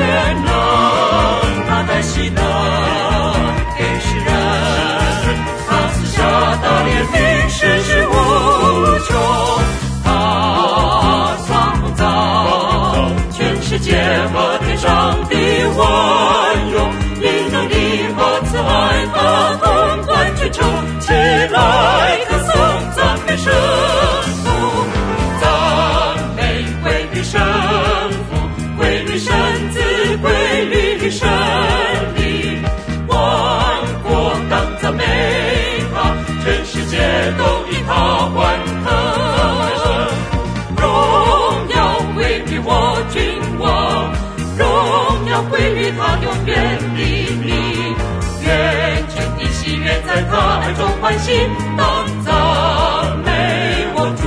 全能，他在喜乐给世人，他赐下大怜悯，世事无穷。他创造全世界和天上的万有，以能力和慈爱和统管全球，起来歌颂赞美神父，赞美归于神父，归于神子，归于神灵，万国当赞美他，全世界都以他欢腾。荣耀归于我君王，荣耀归于他永远的名，愿全地喜悦在他爱中欢喜，当赞美我主。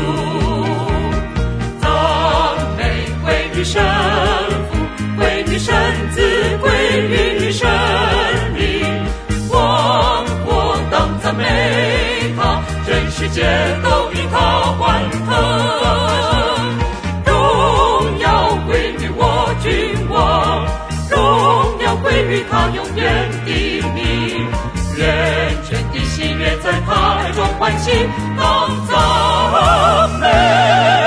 赞美归于神父，归于神子，归于神灵，万国当赞美他，全世界都以他欢腾。荣耀归于我君王，荣耀归于他永远的名，愿全地喜悦在他爱中欢喜，当赞美